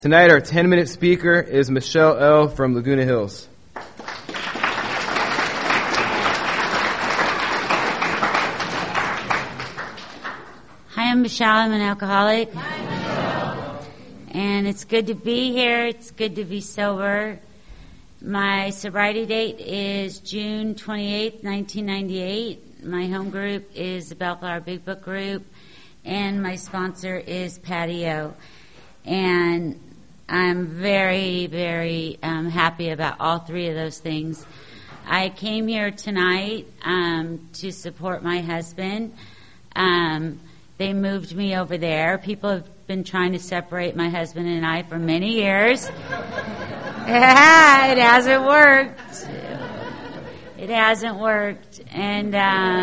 Tonight, our 10-minute speaker is Michelle L. from Laguna Hills. Hi, I'm Michelle. I'm an alcoholic. Hi, Michelle. And it's good to be here. It's good to be sober. My sobriety date is June 28th, 1998. My home group is the Bellflower Big Book Group, and my sponsor is Patio. And I'm very, very happy about all three of those things. I came here tonight to support my husband. They moved me over there. People have been trying to separate my husband and I for many years. It hasn't worked. It hasn't worked. And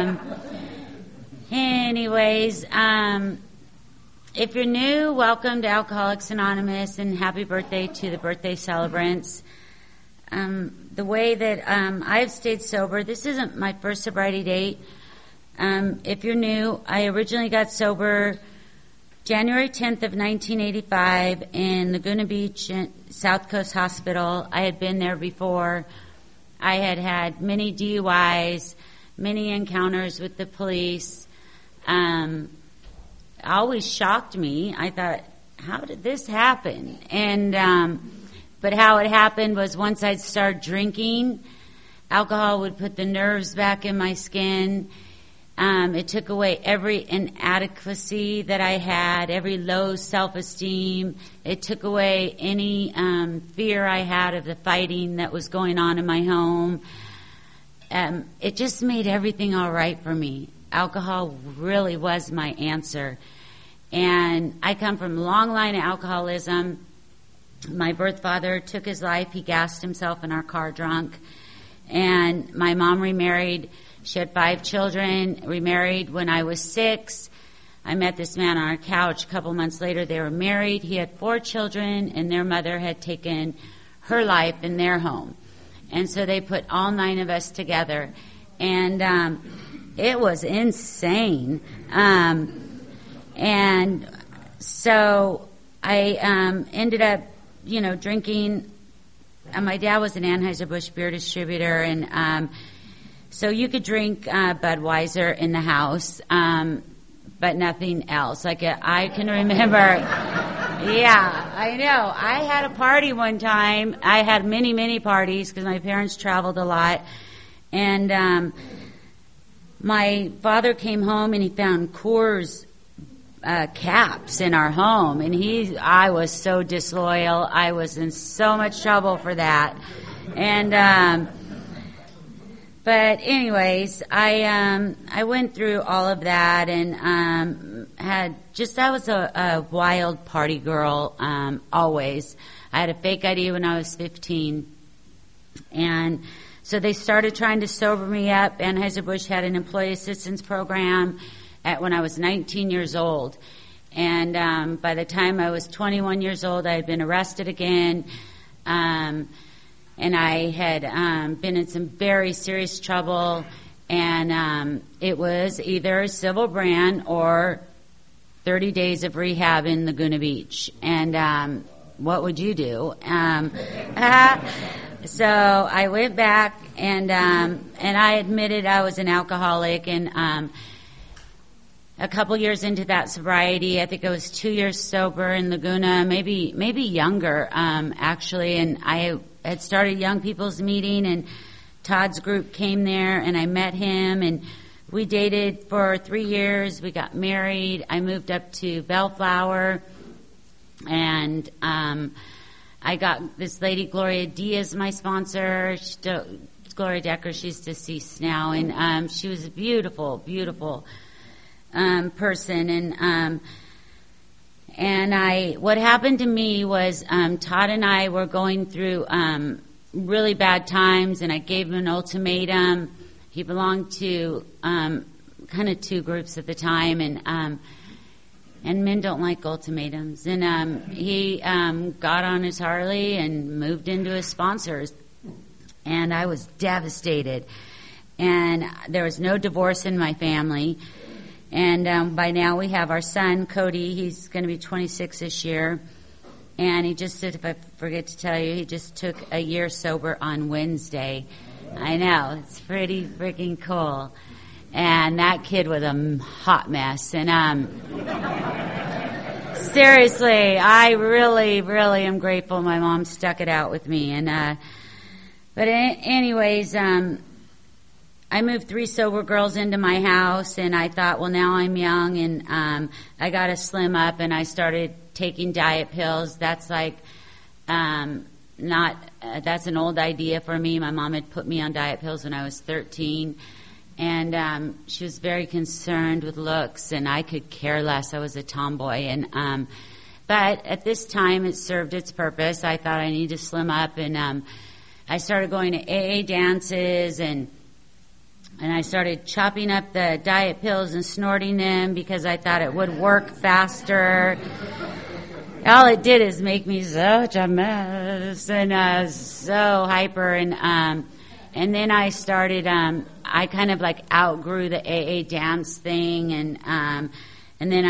anyways, if you're new, welcome to Alcoholics Anonymous and happy birthday to the birthday celebrants. The way that I've stayed sober, this isn't my first sobriety date. If you're new, I originally got sober January 10th of 1985 in Laguna Beach, South Coast Hospital. I had been there before. I had had many DUIs, many encounters with the police. Always shocked me. I thought, how did this happen? And but how it happened was once I'd started drinking, alcohol would put the nerves back in my skin. It took away every inadequacy that I had, every low self-esteem. It took away any fear I had of the fighting that was going on in my home. It just made everything all right for me. Alcohol really was my answer. And I come from a long line of alcoholism. My birth father took his life. He gassed himself in our car drunk. And my mom remarried. She had 5 children, remarried when I was 6. I met this man on our couch. A couple months later, they were married. He had 4 children, and their mother had taken her life in their home. And so they put all 9 of us together. And it was insane. And so I ended up, drinking. My dad was an Anheuser-Busch beer distributor, and so you could drink Budweiser in the house, but nothing else. I can remember. Yeah, I know. I had a party one time. I had many, many parties because my parents traveled a lot. And my father came home and he found Coors caps in our home. And I was so disloyal. I was in so much trouble for that. And but anyways, I went through all of that and I was a wild party girl always. I had a fake ID when I was 15. And so they started trying to sober me up. Anheuser-Busch had an employee assistance program when I was 19 years old. And by the time I was 21 years old, I had been arrested again. And I had been in some very serious trouble. And it was either a civil brand or 30 days of rehab in Laguna Beach. And what would you do? So I went back and I admitted I was an alcoholic. And a couple years into that sobriety, I think I was 2 years sober in Laguna, maybe younger actually. And I had started Young People's Meeting, and Todd's group came there, and I met him, and we dated for 3 years. We got married. I moved up to Bellflower, and I got this lady, Gloria Diaz, my sponsor. Gloria Decker, she's deceased now, and she was a beautiful, beautiful person. And what happened to me was Todd and I were going through really bad times, and I gave him an ultimatum. He belonged to kind of 2 groups at the time, and men don't like ultimatums. And he got on his Harley and moved into his sponsors, and I was devastated. And there was no divorce in my family. And by now we have our son, Cody. He's going to be 26 this year. And he just said, if I forget to tell you, he just took a year sober on Wednesday. I know, it's pretty freaking cool. And that kid was a hot mess. And seriously, I really, really am grateful my mom stuck it out with me. And but anyways, I moved 3 sober girls into my house, and I thought, well, now I'm young, and I got to slim up, and I started taking diet pills. That's like that's an old idea for me. My mom had put me on diet pills when I was 13, and she was very concerned with looks, and I could care less. I was a tomboy, and but at this time, it served its purpose. I thought I needed to slim up, and I started going to AA dances, and I started chopping up the diet pills and snorting them because I thought it would work faster. All it did is make me such a mess and so hyper. And then I started, I kind of like outgrew the AA dance thing. And then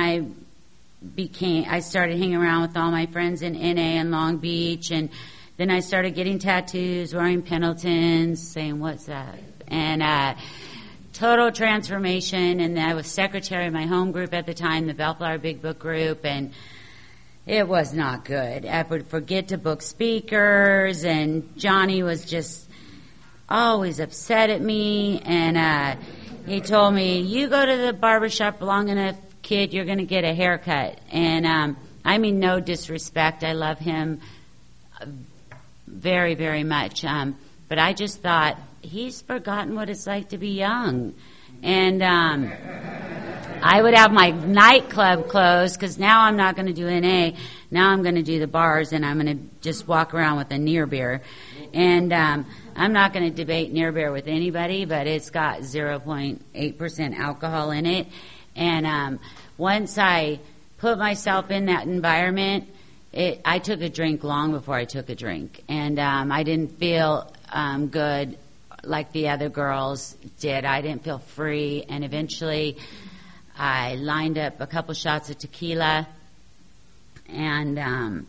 I started hanging around with all my friends in NA in Long Beach. And then I started getting tattoos, wearing Pendletons, saying, what's that? And total transformation. And I was secretary of my home group at the time, the Bellflower Big Book Group, and it was not good. I would forget to book speakers, and Johnny was just always upset at me. And he told me, you go to the barbershop long enough, kid, you're going to get a haircut. And I mean no disrespect. I love him very, very much. But I just thought, he's forgotten what it's like to be young. And I would have my nightclub clothes, because now I'm not going to do NA. Now I'm going to do the bars, and I'm going to just walk around with a near beer. And I'm not going to debate near beer with anybody, but it's got 0.8% alcohol in it. And once I put myself in that environment, I took a drink long before I took a drink. And I didn't feel good like the other girls did. I didn't feel free, and eventually I lined up a couple shots of tequila, and and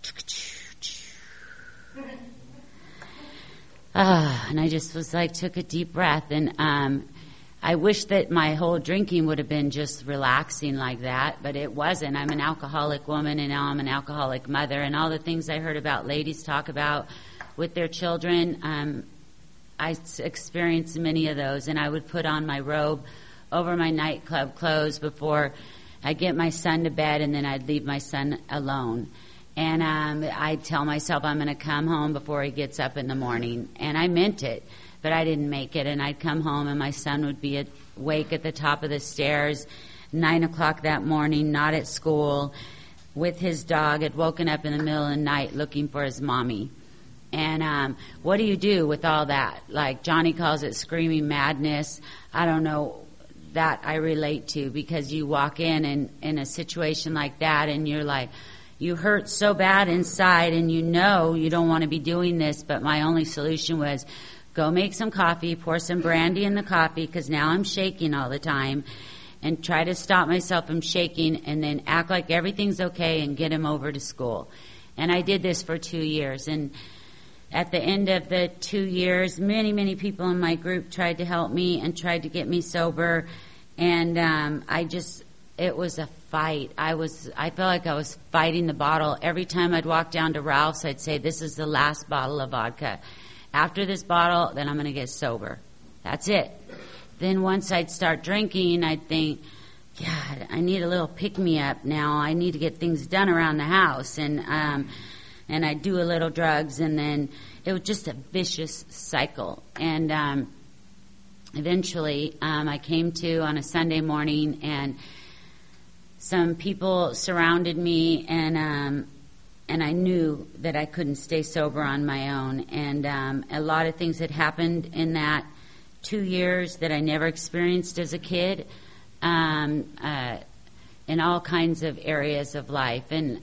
I just was like, took a deep breath, and I wish that my whole drinking would have been just relaxing like that, but it wasn't. I'm an alcoholic woman, and now I'm an alcoholic mother, and all the things I heard about ladies talk about with their children, I experienced many of those, and I would put on my robe over my nightclub clothes before I get my son to bed, and then I'd leave my son alone. And I'd tell myself I'm going to come home before he gets up in the morning, and I meant it, but I didn't make it. And I'd come home, and my son would be awake at the top of the stairs, 9 o'clock that morning, not at school, with his dog, had woken up in the middle of the night looking for his mommy. And what do you do with all that? Like Johnny calls it screaming madness. I don't know, that I relate to, because you walk in a situation like that, and you're like, you hurt so bad inside, and you know you don't want to be doing this, but my only solution was go make some coffee, pour some brandy in the coffee, because now I'm shaking all the time, and try to stop myself from shaking, and then act like everything's okay and get him over to school. And I did this for 2 years, and at the end of the 2 years, many, many people in my group tried to help me and tried to get me sober. And it was a fight. I felt like I was fighting the bottle. Every time I'd walk down to Ralph's, I'd say, this is the last bottle of vodka. After this bottle, then I'm going to get sober. That's it. Then once I'd start drinking, I'd think, God, I need a little pick-me-up now. I need to get things done around the house. And I'd do a little drugs, and then it was just a vicious cycle. And eventually I came to on a Sunday morning, and some people surrounded me, and I knew that I couldn't stay sober on my own. And a lot of things had happened in that 2 years that I never experienced as a kid, in all kinds of areas of life. And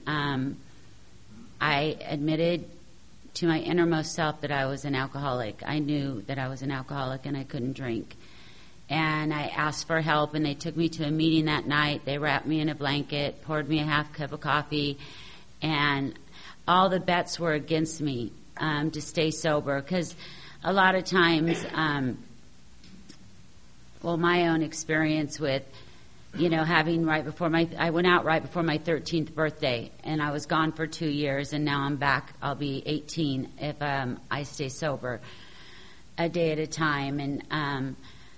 I admitted to my innermost self that I was an alcoholic. I knew that I was an alcoholic, and I couldn't drink. And I asked for help, and they took me to a meeting that night. They wrapped me in a blanket, poured me a half cup of coffee, and all the bets were against me to stay sober, because a lot of times, my own experience with, having I went out right before my 13th birthday, and I was gone for 2 years, and now I'm back. I'll be 18 if I stay sober a day at a time. And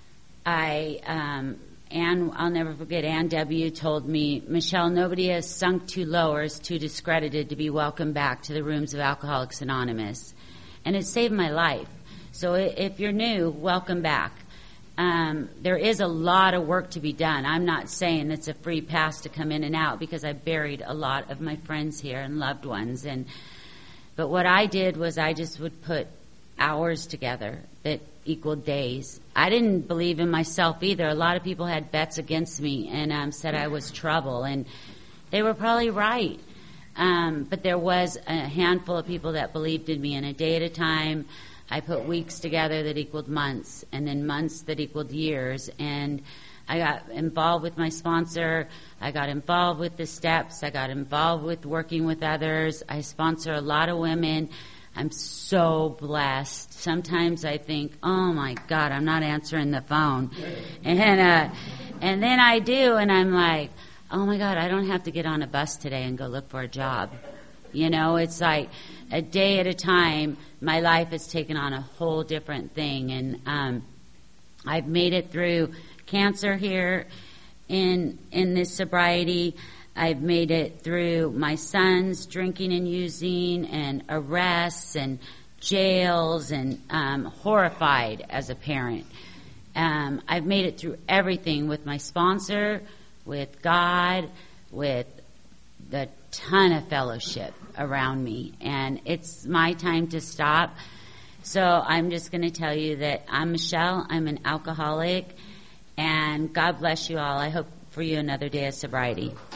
Ann, I'll never forget, Ann W. told me, Michelle, nobody has sunk too low or is too discredited to be welcomed back to the rooms of Alcoholics Anonymous. And it saved my life. So if you're new, welcome back. There is a lot of work to be done. I'm not saying it's a free pass to come in and out, because I buried a lot of my friends here and loved ones. But what I did was I just would put hours together that equaled days. I didn't believe in myself either. A lot of people had bets against me and said I was trouble, and they were probably right. But there was a handful of people that believed in me, and a day at a time, I put weeks together that equaled months, and then months that equaled years. And I got involved with my sponsor. I got involved with the steps. I got involved with working with others. I sponsor a lot of women. I'm so blessed. Sometimes I think, oh my God, I'm not answering the phone. And then I do, and I'm like, oh my God, I don't have to get on a bus today and go look for a job. It's like a day at a time, my life has taken on a whole different thing. And I've made it through cancer here in this sobriety. I've made it through my son's drinking and using, and arrests and jails, and horrified as a parent. I've made it through everything with my sponsor, with God, with the ton of fellowship around me. And it's my time to stop. So I'm just going to tell you that I'm Michelle. I'm an alcoholic. And God bless you all. I hope for you another day of sobriety.